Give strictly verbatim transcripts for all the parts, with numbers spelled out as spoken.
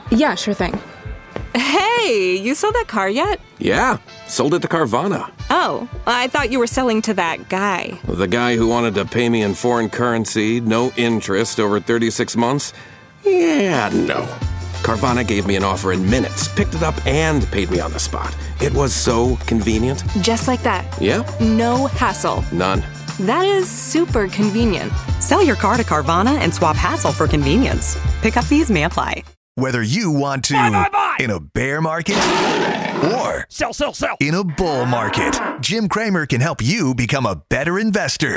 Yeah, sure thing. Hey, you sold that car yet? Yeah, sold it to Carvana. Oh, I thought you were selling to that guy. The guy who wanted to pay me in foreign currency, no interest, over thirty-six months? Yeah, no. Carvana gave me an offer in minutes, picked it up, and paid me on the spot. It was so convenient. Just like that. Yep. No hassle. None. That is super convenient. Sell your car to Carvana and swap hassle for convenience. Pickup fees may apply. Whether you want to buy, buy, buy. in a bear market or sell, sell, sell. in a bull market, Jim Cramer can help you become a better investor.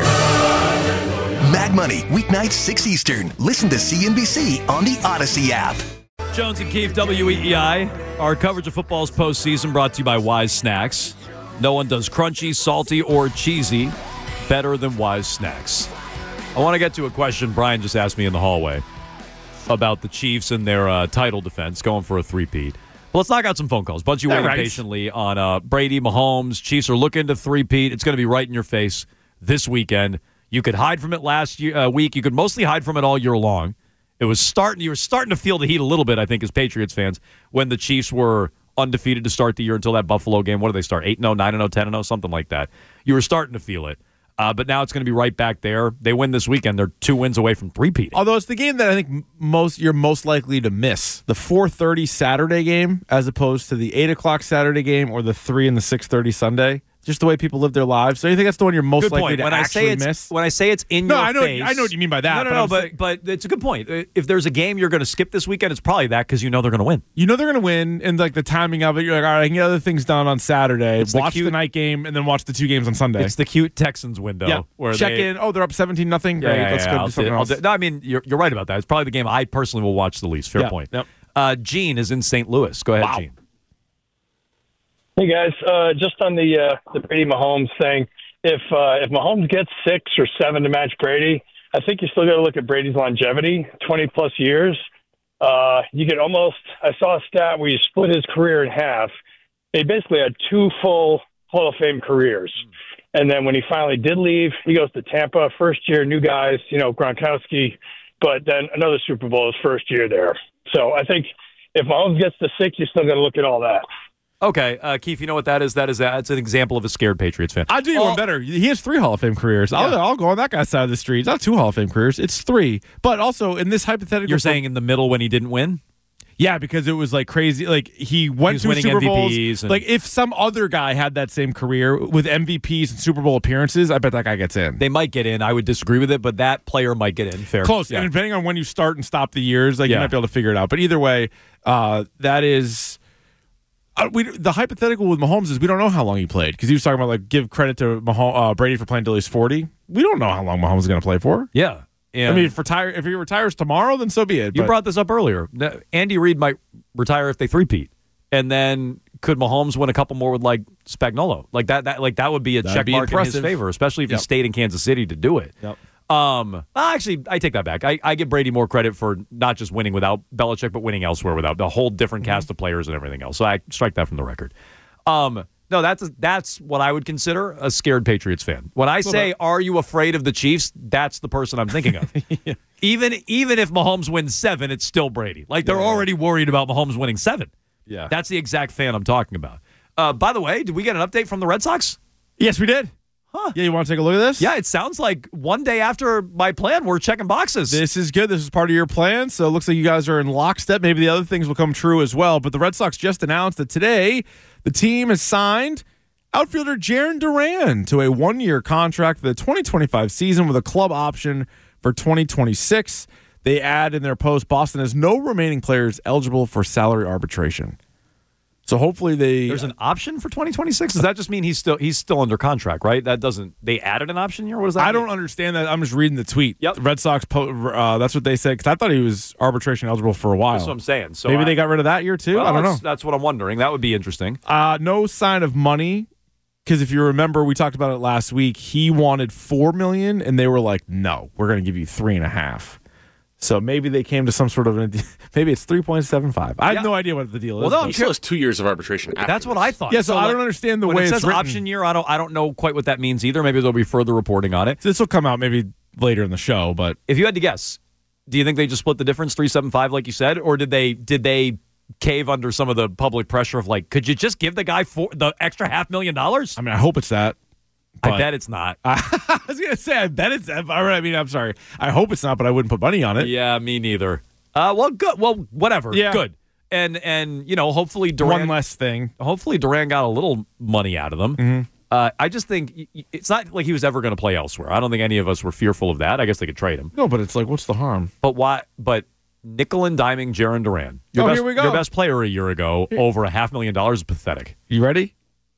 Mad Money, weeknights six Eastern. Listen to C N B C on the Odyssey app. Jones and Keefe, W E E I. Our coverage of football's postseason brought to you by Wise Snacks. No one does crunchy, salty, or cheesy better than Wise Snacks. I want to get to a question Brian just asked me in the hallway about the Chiefs and their uh, title defense going for a three-peat. Well, let's knock out some phone calls. Bunch of you waiting right. patiently on uh, Brady, Mahomes. Chiefs are looking to three-peat. It's going to be right in your face this weekend. You could hide from it last year, uh, week. You could mostly hide from it all year long. It was starting. You were starting to feel the heat a little bit, I think, as Patriots fans, when the Chiefs were undefeated to start the year until that Buffalo game. What did they start? eight and oh, nine and oh, ten and oh, something like that. You were starting to feel it. Uh, but now it's going to be right back there. They win this weekend. They're two wins away from three-peating. Although it's the game that I think most you're most likely to miss. The four thirty Saturday game as opposed to the eight o'clock Saturday game or the three and the six thirty Sunday. Just the way people live their lives. So you think that's the one you're most good likely point. to when actually I say it's, miss? When I say it's in no, your I know, face. I know what you mean by that. No, no, but no, I'm but, saying, but it's a good point. If there's a game you're going to skip this weekend, it's probably that because you know they're going to win. You know they're going to win, and like the timing of it, you're like, all right, I can get other things done on Saturday. It's watch the, cute, the night game, and then watch the two games on Sunday. It's the cute Texans window. Yeah. Where Check they, in. Oh, they're up seventeen nothing. Yeah, Great. yeah, Let's yeah, go I'll do something do, else. do, no, I mean, you're, you're right about that. It's probably the game I personally will watch the least. Fair yeah. point. Yep. Uh, Gene is in Saint Louis. Go ahead, wow. Gene. Hey, guys. Uh, just on the uh, the Brady Mahomes thing, if uh, if Mahomes gets six or seven to match Brady, I think you still got to look at Brady's longevity, twenty-plus years. Uh, you could almost – I saw a stat where you split his career in half. They basically had two full Hall of Fame careers. And then when he finally did leave, he goes to Tampa, first year, new guys, you know, Gronkowski, but then another Super Bowl his first year there. So I think if Mahomes gets to six, you still got to look at all that. Okay, uh, Keith, you know what that is? That is that's an example of a scared Patriots fan. I'll do you oh. one better. He has three Hall of Fame careers. Yeah. I'll, I'll go on that guy's side of the street. It's not two Hall of Fame careers. It's three. But also, in this hypothetical... You're saying in the middle when he didn't win? Yeah, because it was like crazy. Like he went he to Super Bowls. And... Like if some other guy had that same career with M V Ps and Super Bowl appearances, I bet that guy gets in. They might get in. I would disagree with it, but that player might get in. Fair. Close. Yeah. And depending on when you start and stop the years, like yeah. you might be able to figure it out. But either way, uh, that is... Uh, we the hypothetical with Mahomes is we don't know how long he played because he was talking about like give credit to Mahomes, uh, Brady for playing till he's forty. We don't know how long Mahomes is going to play for. Yeah, and I mean, if retire if he retires tomorrow, then so be it. You but. brought this up earlier. Andy Reid might retire if they three-peat, and then could Mahomes win a couple more with like Spagnuolo? Like that, that like that would be a That'd check be mark impressive. in his favor, especially if yep. he stayed in Kansas City to do it. Yep. Um, actually, I take that back. I, I give Brady more credit for not just winning without Belichick, but winning elsewhere without a whole different mm-hmm. cast of players and everything else. So I strike that from the record. Um, no, that's that's what I would consider a scared Patriots fan. When I say, well, "Are you afraid of the Chiefs?" That's the person I'm thinking of. yeah. Even even if Mahomes wins seven, it's still Brady. Like they're yeah. already worried about Mahomes winning seven. Yeah, that's the exact fan I'm talking about. Uh, by the way, did we get an update from the Red Sox? Yes, we did. Huh. Yeah, you want to take a look at this? Yeah, it sounds like one day after my plan, we're checking boxes. This is good. This is part of your plan, so it looks like you guys are in lockstep. Maybe the other things will come true as well. But the Red Sox just announced that today the team has signed outfielder Jarren Duran to a one-year contract for the twenty twenty-five season with a club option for twenty twenty-six. They add in their post, Boston has no remaining players eligible for salary arbitration. So hopefully they there's an option for twenty twenty-six. Does that just mean he's still he's still under contract, right? That doesn't they added an option here? What does that? I mean? don't understand that. I'm just reading the tweet. Yep. The Red Sox. Po- uh, that's what they said because I thought he was arbitration eligible for a while. That's what I'm saying. So maybe I, they got rid of that year too. Well, I don't know. That's, that's what I'm wondering. That would be interesting. Uh, no sign of money because if you remember, we talked about it last week. He wanted four million, and they were like, "No, we're going to give you three and a half." So maybe they came to some sort of an, maybe it's three point seven five. I have yeah. no idea what the deal is. Well, no, he still has two years of arbitration. After That's what I thought. Yeah, so, so I like, don't understand the when way it it's says written. option year. I don't. I don't know quite what that means either. Maybe there'll be further reporting on it. This will come out maybe later in the show. But if you had to guess, do you think they just split the difference three seven five like you said, or did they did they cave under some of the public pressure of like, could you just give the guy four, the extra half million dollars? I mean, I hope it's that. I bet it's not. I was gonna say, I bet it's. I mean, I'm sorry. I hope it's not, but I wouldn't put money on it. Yeah, me neither. Uh, well, good. Well, whatever. Yeah. Good. And and you know, hopefully Durant. One less thing. Hopefully Durant got a little money out of them. Mm-hmm. Uh, I just think it's not like he was ever going to play elsewhere. I don't think any of us were fearful of that. I guess they could trade him. No, but it's like, what's the harm? But why? But nickel and diming Jaron Duran, your oh, best, here we go. Your best player a year ago, over a half million dollars is pathetic. You ready?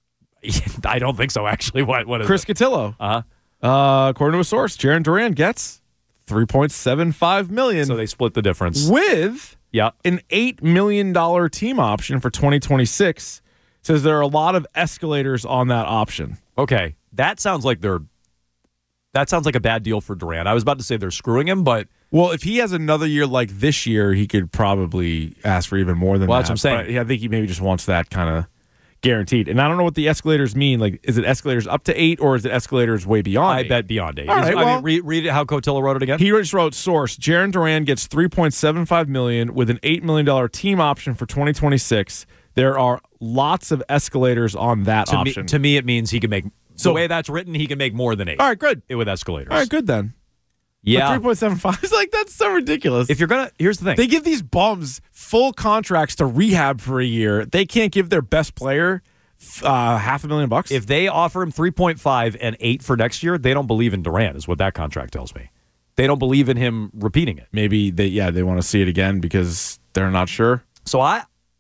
I don't think so. Actually, what? What is Chris it? Cotillo. Uh-huh. Uh According to a source, Jaron Duran gets three point seven five million. So they split the difference with yeah an eight million dollar team option for twenty twenty-six. Says there are a lot of escalators on that option. Okay, that sounds like they're. That sounds like a bad deal for Durant. I was about to say they're screwing him, but well, if he has another year like this year, he could probably ask for even more than well, that. That's what I'm saying. But yeah, I think he maybe just wants that kind of guaranteed. And I don't know what the escalators mean. Like, is it escalators up to eight, or is it escalators way beyond? I eight? bet beyond eight. All right, I well, mean, read, read it how Cotillo wrote it again. He just wrote source. Jaron Duran gets three point seven five million dollars with an eight million dollars team option for twenty twenty-six. There are lots of escalators on that to option. Me, to me, it means he can make. So, the way that's written, he can make more than eight. All right, good. It with escalators. All right, good then. Yeah, three point seven five is like, that's so ridiculous. If you're gonna, here's the thing: they give these bums full contracts to rehab for a year. They can't give their best player uh, half a million bucks. If they offer him three point five and eight for next year, they don't believe in Durant. Is what that contract tells me. They don't believe in him repeating it. Maybe they, yeah, they want to see it again because they're not sure. So I.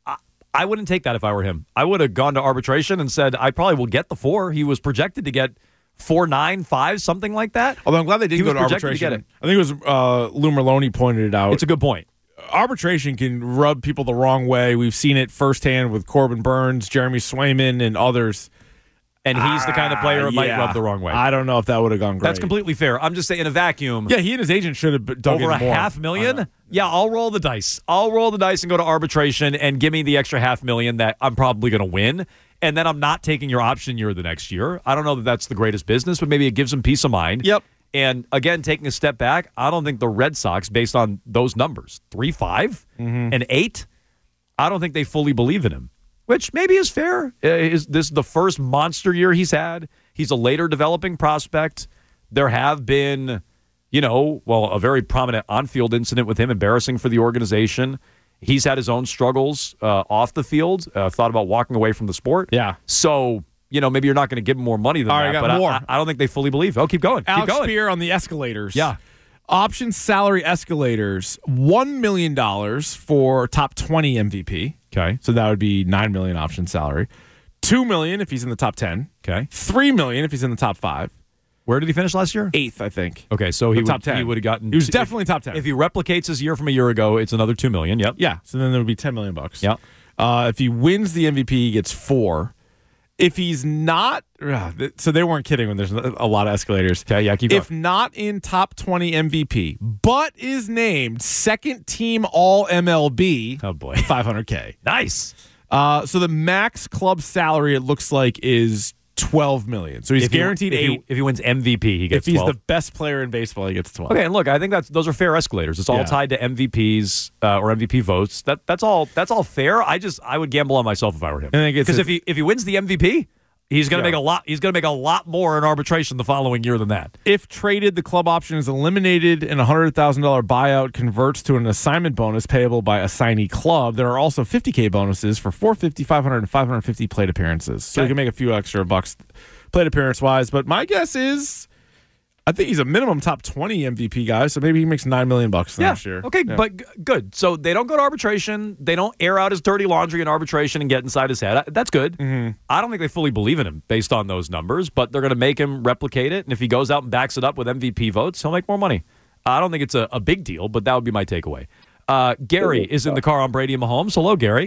I wouldn't take that if I were him. I would have gone to arbitration and said, I probably will get the four. He was projected to get four, nine, five, something like that. Although I'm glad they didn't He go was to projected to arbitration. get it. I think it was uh, Lou Merloni pointed it out. It's a good point. Arbitration can rub people the wrong way. We've seen it firsthand with Corbin Burns, Jeremy Swayman, and others. And he's the kind of player Ah, it might yeah. rub the wrong way. I don't know if that would have gone great. That's completely fair. I'm just saying in a vacuum. Yeah, he and his agent should have dug over in a more. half million. Yeah, I'll roll the dice. I'll roll the dice and go to arbitration and give me the extra half million that I'm probably going to win. And then I'm not taking your option year the next year. I don't know that that's the greatest business, but maybe it gives them peace of mind. Yep. And again, taking a step back, I don't think the Red Sox, based on those numbers, three, five, Mm-hmm. and eight, I don't think they fully believe in him. Which maybe is fair. Uh, Is this the first monster year he's had? He's a later developing prospect. There have been, you know, well, a very prominent on-field incident with him, embarrassing for the organization. He's had his own struggles uh, off the field, uh, thought about walking away from the sport. Yeah. So, you know, maybe you're not going to give him more money than All right, that, I got but I- more. I, I don't think they fully believe. Oh, keep going. Alex keep going. Spear on the escalators. Yeah. Option salary escalators, one million dollars for top twenty M V P. Okay. So that would be nine million dollars option salary. two million dollars if he's in the top ten. Okay. three million dollars if he's in the top five. Where did he finish last year? Eighth, I think. Okay, so he The would, top ten. he would have gotten. He was two- definitely if, top ten. If he replicates his year from a year ago, it's another two million. Yep. Yeah. So then there would be ten million bucks. Yep. Uh, if he wins the M V P, he gets four. If he's not, uh, th- so they weren't kidding when there's a lot of escalators. Okay, yeah, keep going. If not in top twenty M V P, but is named second team All M L B, Oh boy, five hundred K. Nice. Uh, so the max club salary, it looks like, is twelve million. So he's If he- guaranteed if eight. He, if he wins M V P, he gets if he's twelve. the best player in baseball, he gets twelve. Okay, and look, I think that's those are fair escalators. It's all Yeah. tied to M V Ps uh, or M V P votes. That that's all. That's all fair. I just I would gamble on myself if I were him. I think it's Because a- if he if he wins the M V P, he's going to Yeah. make a lot. He's going to make a lot more in arbitration the following year than that. If traded, the club option is eliminated and a one hundred thousand dollars buyout converts to an assignment bonus payable by assignee club. There are also fifty K bonuses for four hundred fifty, five hundred, and five hundred fifty plate appearances. So Okay. you can make a few extra bucks plate appearance-wise. But my guess is I think he's a minimum top twenty M V P guy, so maybe he makes nine million bucks Yeah. next year. Okay, Yeah. but g- good. So they don't go to arbitration. They don't air out his dirty laundry in arbitration and get inside his head. I- That's good. Mm-hmm. I don't think they fully believe in him based on those numbers, but they're going to make him replicate it. And if he goes out and backs it up with M V P votes, he'll make more money. I don't think it's a, a big deal, but that would be my takeaway. Uh, Gary is in the car on Brady and Mahomes. Hello, Gary.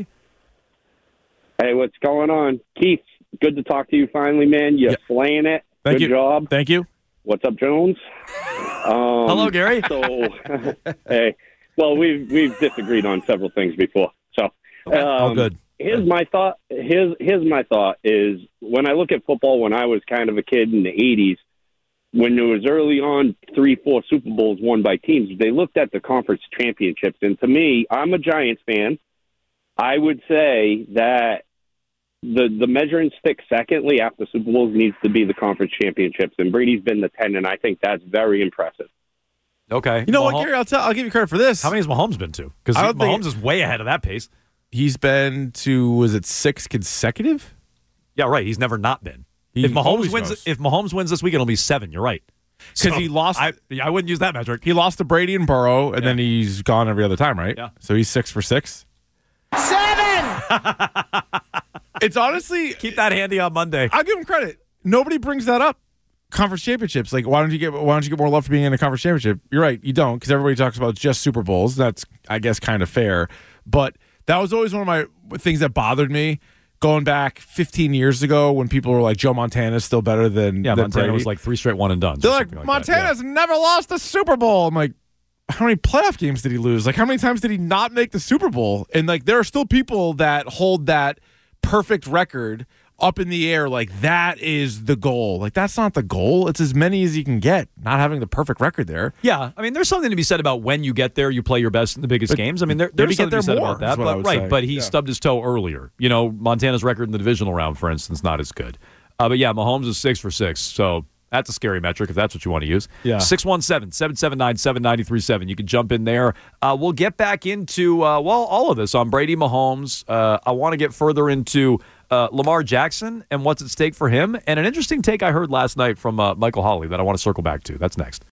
Hey, what's going on? Keith, good to talk to you finally, man. You're Yeah. slaying it. Thank good you. job. Thank you. What's up, Jones? Um, Hello, Gary. So, hey, well, we've we've disagreed on several things before. So, um, Oh, good. Here's my thought. Here's here's my thought is when I look at football when I was kind of a kid in the eighties, when it was early on, three, four Super Bowls won by teams, they looked at the conference championships. And to me, I'm a Giants fan. I would say that the the measuring stick secondly after Super Bowls needs to be the conference championships. And Brady's been the ten, and I think that's very impressive. Okay. You know Mahomes, what, Gary? I'll, tell, I'll give you credit for this. How many has Mahomes been to? Because I don't Mahomes think- is way ahead of that pace. He's been to, was it six consecutive? Yeah, right. He's never not been. He if Mahomes always wins, goes. if Mahomes wins this week, it'll be seven. You're right. Because So, he lost. I, I wouldn't use that metric. He lost to Brady and Burrow, and Yeah. then he's gone every other time, right? Yeah. So he's six for six. Seven! It's honestly, Keep that handy on Monday. I'll give him credit. Nobody brings that up. Conference championships. Like, why don't you get? Why don't you get more love for being in a conference championship? You're right. You don't, because everybody talks about just Super Bowls. That's, I guess, kind of fair. But that was always one of my things that bothered me. Going back fifteen years ago, when people were like, Joe Montana's still better than Yeah, than Montana Brady. was like three straight one and done. They're like, Montana's never lost a Super Bowl. I'm like, how many playoff games did he lose? Like, how many times did he not make the Super Bowl? And like, there are still people that hold that perfect record up in the air. Like, that is the goal. Like, that's not the goal. It's as many as you can get. Not having the perfect record there. Yeah, I mean, there's something to be said about when you get there, you play your best in the biggest But games. I mean, there, maybe there's get something to be there said more, about that. is what I But would right, say. but he Yeah. stubbed his toe earlier. You know, Montana's record in the divisional round, for instance, not as good. Uh, but yeah, Mahomes is six for six. So that's a scary metric if that's what you want to use. Yeah. six one seven, seven seven nine, seven nine three seven. You can jump in there. Uh, we'll get back into, uh, well, all of this on Brady Mahomes. Uh, I want to get further into uh, Lamar Jackson and what's at stake for him. And an interesting take I heard last night from uh, Michael Holley that I want to circle back to. That's next.